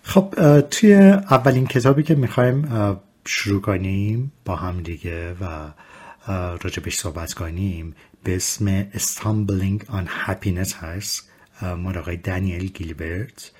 خب توی اولین کتابی که میخوایم شروع کنیم با هم دیگه و راجبش صحبت کنیم به اسم Stumbling on Happiness هست، مال آقای دانیل گیلبرت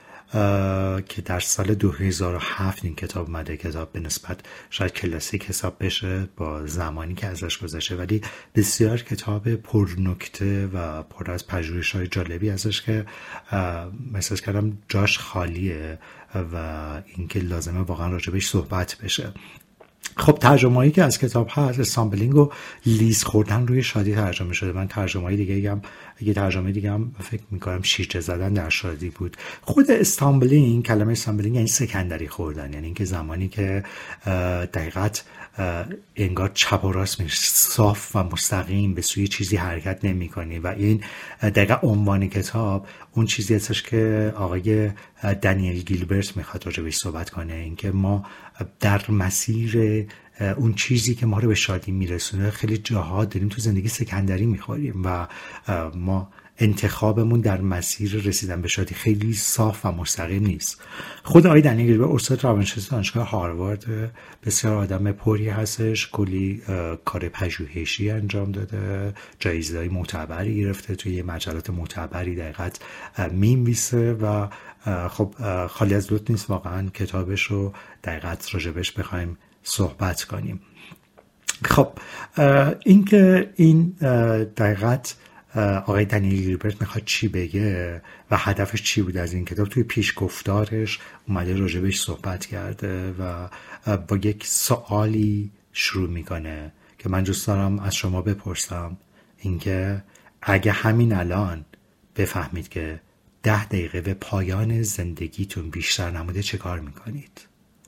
که در سال 2007 این کتاب اومده. کتاب به نسبت شاید کلاسیک حساب بشه با زمانی که ازش گذشته، ولی بسیار کتاب پرنکته و پر از پژوهش‌های جالبی ازش که احساس کردم جاش خالیه و اینکه لازمه واقعا راجبش صحبت بشه. خب ترجمه‌ای که از کتاب هست استامبلینگ و لیز خوردن روی شادی ترجمه شده. من ترجمه‌ای دیگه هم فکر می‌کنم شیرجه زدن در شادی بود. خود استامبلینگ، کلمه استامبلینگ یعنی سکندری خوردن، یعنی اینکه زمانی که دقیقاً انگار چپ و راست میری، صاف و مستقیم به سوی چیزی حرکت نمی‌کنی و این دقیقاً عنوان کتاب اون چیزی هستش که آقای دانیل گیلبرت میخواد راجعش صحبت کنه، اینکه ما در مسیر اون چیزی که ما رو به شادی میرسونه خیلی جاها داریم تو زندگی سکندری میخوریم و ما انتخابمون در مسیر رسیدن به شادی خیلی صاف و مستقیم نیست. خود آقای دانیل گیلبرت استاد روانشناسی دانشگاه هاروارد، بسیار آدم پری هستش، کلی کار پژوهشی انجام داده، جایزه‌های معتبری گرفته، توی مجلات معتبری دقیقاً می‌نویسه و خب خالی از لطف نیست واقعا کتابش رو دقیقاً راجبش بخوایم صحبت کنیم. خب اینکه این دقیقاً آقای دانیل گیلبرت میخواد چی بگه و هدفش چی بود از این کتاب، توی پیش گفتارش اومده راجبش صحبت کرده و با یک سوالی شروع میکنه که من دوست دارم از شما بپرسم، اینکه اگه همین الان بفهمید که 10 دقیقه به پایان زندگیتون بیشتر نموده چه کار میکنید؟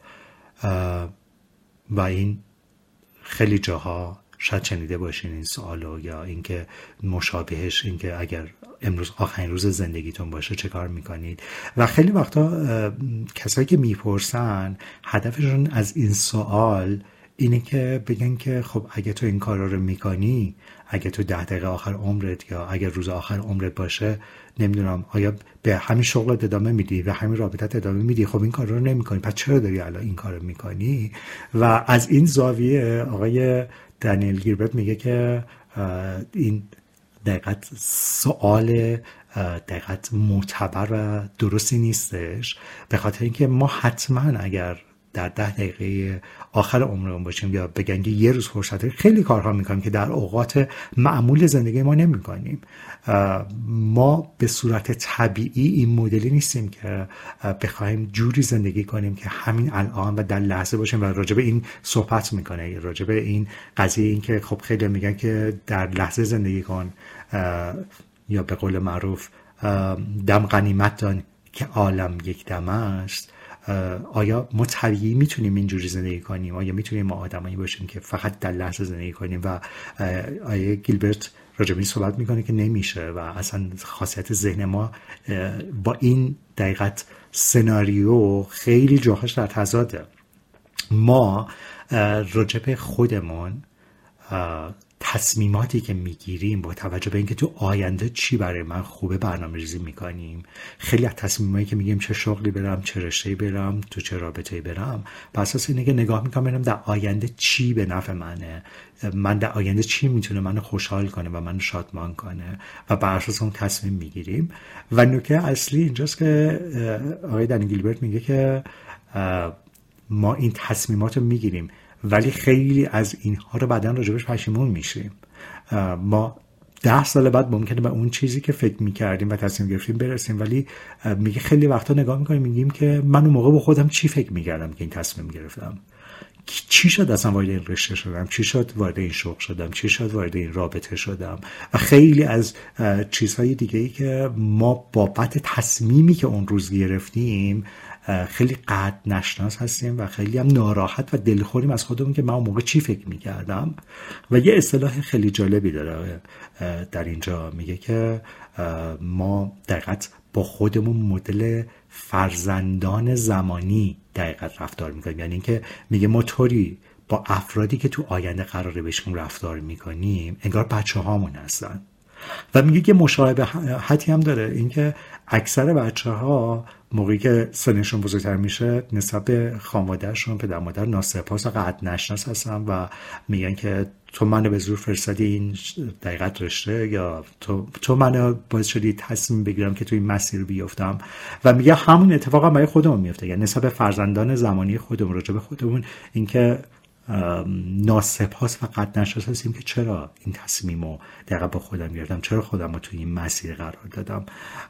و این خیلی جاها شاید شنیده باشین این سوالو، یا اینکه مشابهش اینکه اگر امروز آخرین روز زندگیتون باشه چه کار میکنید. و خیلی وقتا کسایی که میپرسن هدفشون از این سوال اینه که بگن که خب اگه تو این کارا رو میکنی، اگه تو 10 دقیقه آخر عمرت یا اگر روز آخر عمرت باشه، نمیدونم آیا به همین شغلت ادامه میدی و همین رابطت ادامه میدی؟ خب این کار رو نمیکنی، پس چرا داری الان این کار رو میکنی؟ و از این زاویه آقای دانیل گیلبرت میگه که این دقیقاً سوال دقیقاً معتبر و درستی نیستش، به خاطر اینکه ما حتما اگر در 10 دقیقه آخر عمرمون باشیم یا بگن که یه روز فرصت، خیلی کارها میکنیم که در اوقات معمول زندگی ما نمیکنیم. ما به صورت طبیعی این مدلی نیستیم که بخوایم جوری زندگی کنیم که همین الان و در لحظه باشیم. و راجب این صحبت میکنه، راجب این قضیه، این که خب خیلی میگن که در لحظه زندگی کن، یا به قول معروف دم غنیمت دان که عالم یک دم است. آیا ما طبیعی میتونیم اینجوری زندگی کنیم؟ آیا میتونیم ما آدمایی باشیم که فقط در لحظه زندگی کنیم؟ و آیا گیلبرت راجع به این صحبت میکنه که نمیشه و اصلا خاصیت ذهن ما با این دقیقت سناریو خیلی جاهاش در تضاده. ما راجع به خودمون تصمیماتی که میگیریم با توجه به اینکه تو آینده چی برای من خوبه برنامه‌ریزی میکنیم. خیلی از تصمیمایی که میگیم چه شغلی برم، چه رشته‌ای برم، تو چه رابطه‌ای برم، بر اساس اینه که نگاه میکنم ببینم در آینده چی به نفع منه، من در آینده چی میتونه منو خوشحال کنه و منو شادمان کنه و بر اساس اون تصمیم میگیریم. و نکته اصلی اینجاست که آقای دانیل گیلبرت میگه که ما این تصمیمات رو میگیریم ولی خیلی از اینها رو بعداً راجبش پشیمون میشیم. ما 10 سال بعد ممکنه به اون چیزی که فکر میکردیم و تصمیم گرفتیم برسیم، ولی میگه خیلی وقتا نگاه میکنیم میگیم که من اون موقع با خودم چی فکر میکردم که این تصمیم گرفتم، چی شد اصلا وارد این رشته شدم، چی شد وارد این شغل شدم، چی شد وارد این رابطه شدم و خیلی از چیزهای دیگه‌ای که ما بابت تصمیمی که اون روز گرفتیم خیلی قد نشناس هستیم و خیلی هم ناراحت و دلخوریم از خودمون که من اون موقع چی فکر میکردم. و یه اصطلاح خیلی جالبی داره در اینجا، میگه که ما دقیقاً با خودمون مدل فرزندان زمانی دقیقاً رفتار میکنیم. یعنی اینکه میگه ما طوری با افرادی که تو آینده قراره بهشون رفتار میکنیم انگار بچه هامون هستن. و میگه که مشابهتی هم داره، اینکه اکثر بچه ها موقعی که سنشون بزرگتر میشه نسبت به خانواده‌شون، پدر مادر ناسپاس و قد نشناس هستن و میگن که تو منو به زور فرستادی این دقیقت رشته، یا تو منو باعث شدی تصمیم بگیرم که تو این مسیر بیفتم. و میگه همون اتفاق هم برای خودمون میفته، یعنی نسبت به فرزندان زمانی خودمون، راجع به خودمون، اینکه ناسپاس و قد نشناس هستیم که چرا این تصمیمو دقیقا با خودم گرفتم، چرا خودم رو تو این مسیر قرار دادم.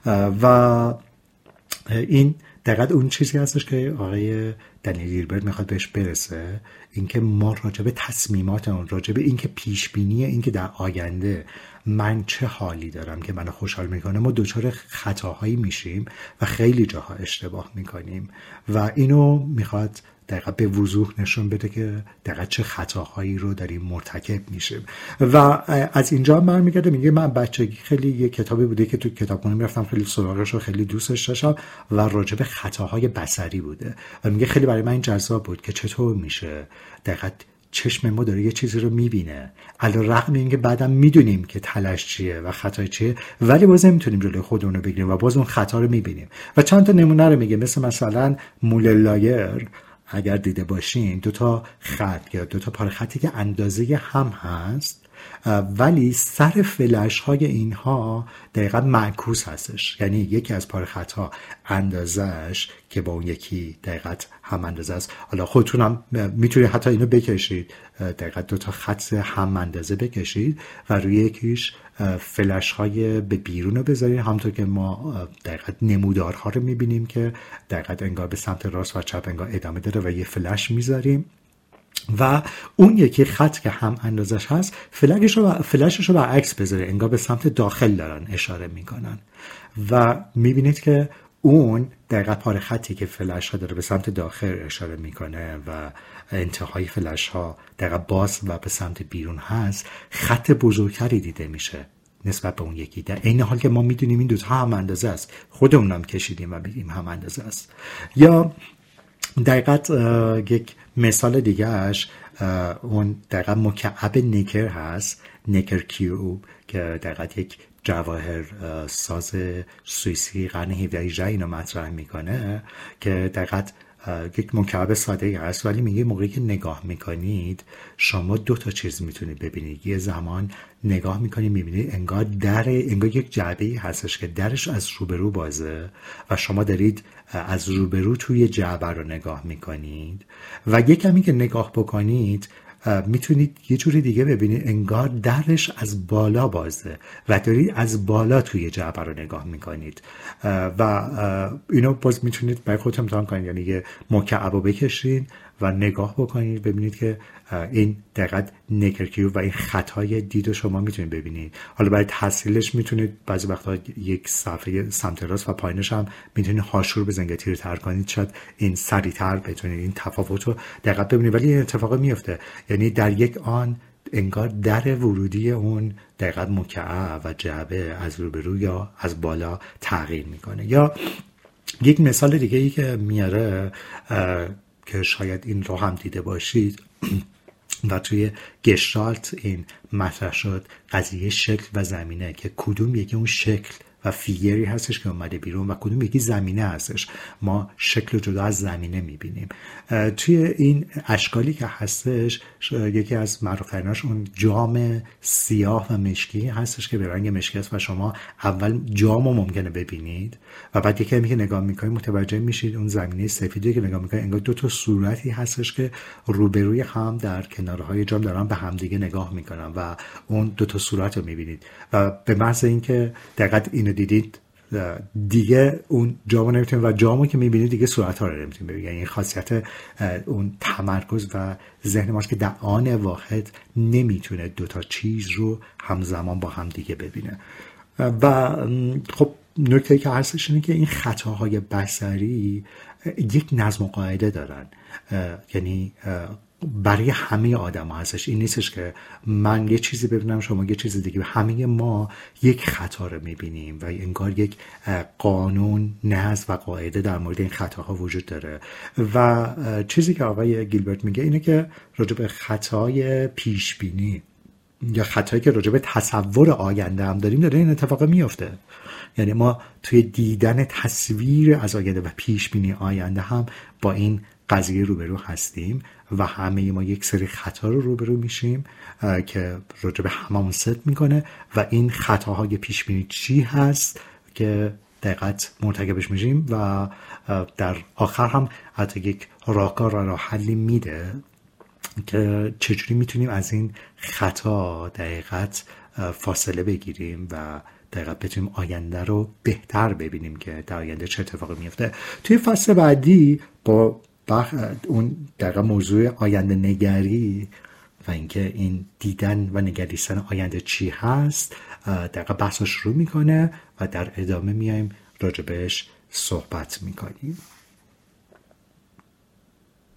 و این دقیقا اون چیزی هستش که آقای دنیل گیلبرت میخواد بهش برسه، اینکه ما راجع به تصمیماتمون، راجع به اینکه پیش بینی اینکه در آینده من چه حالی دارم که منو خوشحال میکنه، ما دچار خطاهایی میشیم و خیلی جاها اشتباه میکنیم و اینو میخواد دقیقا به وضوح نشون بده که دقیقا چه خطاهایی رو داریم مرتکب میشیم. و از اینجا من میگردم، میگه من بچگی خیلی یه کتابی بوده که تو کتابخونه میرفتم، خیلی سراغش رو خیلی دوستش داشتم و راجع به خطاهای بصری بوده و میگه خیلی برای من این جذاب بود که چطور میشه دقیقا چشم ما داره یه چیزی رو میبینه، علیرغم اینکه بعدم میدونیم که تلش چیه و خطا چیه، ولی باز نمیتونیم جلوی خودمون رو بگیریم و باز اون خطا رو میبینیم. و چند تا نمونه رو میگه، مثلا موللایر اگر دیده باشین، 2 خط یا 2 پاره خطی که اندازه هم هست ولی سر فلش های اینها دقیقا معکوس هستش، یعنی یکی از پاره خطها اندازش که با اون یکی دقیقا هم اندازه است. حالا خودتون هم میتونید حتی اینو بکشید، دقیقا 2 خط هم اندازه بکشید و روی یکیش فلش های به بیرون رو بذارید، همونطور که ما دقیقا نمودارها رو میبینیم که دقیقا انگار به سمت راست و چپ انگار ادامه داره و یه فلش میذاریم و اون یکی خط که هم اندازش هست فلشش رو برعکس بذاره، انگار به سمت داخل دارن اشاره میکنن و میبینید که اون دقیقا پاره خطی که فلش ها داره به سمت داخل اشاره میکنه و انتهای فلش ها دقیقا باز و به سمت بیرون هست، خط بزرگتری دیده میشه نسبت به اون یکی، در این حال که ما میدونیم این 2 هم اندازه است، خودمون هم کشیدیم و میگیم هم اندازه است. یا دقیقا یک مثال دیگهش اون دقیقا مکعب نیکر هست، نیکر کیوب، که دقیقا یک جواهر ساز سوئیسی قرن 17 اینو مطرح میکنه که دقیقا یک مکعب ساده هست، ولی میگه موقعی که نگاه میکنید شما 2 چیز میتونید ببینید. یه زمان نگاه میکنید میبینید انگار یک جعبه‌ای هستش که درش از روبرو بازه و شما دارید از روبرو توی جعبه رو نگاه میکنید و یه کمی که نگاه بکنید میتونید یه جوری دیگه ببینید انگار درش از بالا بازه و دارید از بالا توی جعبه رو نگاه میکنید و اینو باز میتونید برای خودتون امتحان کنید، یعنی یه مکعب رو بکشید و نگاه بکنید ببینید که این دقیقاً نیکرکیو و این خطای دید شما میتونید ببینید. حالا برای تحصیلش میتونید بعضی وقتا یک صفحه سمت راست و پایینش هم میتونید هاشور بزنید، تیرتر کنید، شاید این سریعتر بتونید این تفاوت رو دقیقاً ببینید. ولی این اتفاق میفته، یعنی در یک آن انگار در ورودی اون دقیقاً مکعب و جعبه از روبرو یا از بالا تغییر میکنه. یا یک مثال دیگه ای که میاره که شاید این رو هم دیده باشید و توی گشتالت این مطرح شد، قضیه شکل و زمینه، که کدوم یکی اون شکل و فیگری هستش که اومده بیرون و کدوم یکی زمینه هستش. ما شکل جدا از زمینه میبینیم. توی این اشکالی که هستش یکی از معروفتریناش اون جام سیاه و مشکی هستش که به رنگ مشکی است و شما اول جام رو ممکنه ببینید و بعد یکی که نگاه میکنید متوجه میشید اون زمینه سفیدی که نگاه میکنید انگار 2 صورتی هستش که روبروی هم در کنارهای جام دارن به همدیگه نگاه میکنن و اون 2 صورت رو میبینید و به محض اینکه دقیقاً اینو دیدید دیگه اون جامو نمیتونید و جامو که میبینید دیگه صورت‌ها رو نمیتونید ببینید. یعنی خاصیت اون تمرکز و ذهن ماست که در آن واحد نمیتونه 2 چیز رو همزمان با هم دیگه ببینه. و خب نکته‌ای که هستش اینه که این خطاهای بصری یک نظم و قاعده دارن، یعنی برای همه آدم ها هستش. این نیستش که من یه چیزی ببینم شما یه چیز دیگه، همه ما یک خطا رو میبینیم و انگار یک قانون، نظم و قاعده در مورد این خطاها وجود داره. و چیزی که آقای گیلبرت میگه اینه که راجع به خطای پیشبینی یا خطایی که راجع به تصور آینده هم داریم داره این اتفاق میفته. یعنی ما توی دیدن تصویر از آینده و پیش بینی آینده هم با این قضیه روبرو هستیم و همه ما یک سری خطا رو روبرو میشیم که راجع به هممون ست میکنه و این خطاهای پیش بینی چی هست که دقیقت مرتکبش میشیم و در آخر هم حتی یک راهکار و راه حلی میده که چجوری میتونیم از این خطا دقیقت فاصله بگیریم و دقیقت بتونیم آینده رو بهتر ببینیم که در آینده چه اتفاقی میفته. توی فصل بعدی با اون دقیقا موضوع آینده نگری و اینکه این دیدن و نگریستن آینده چی هست دقیقا بحث رو شروع میکنه و در ادامه میایم راجبش صحبت میکنیم.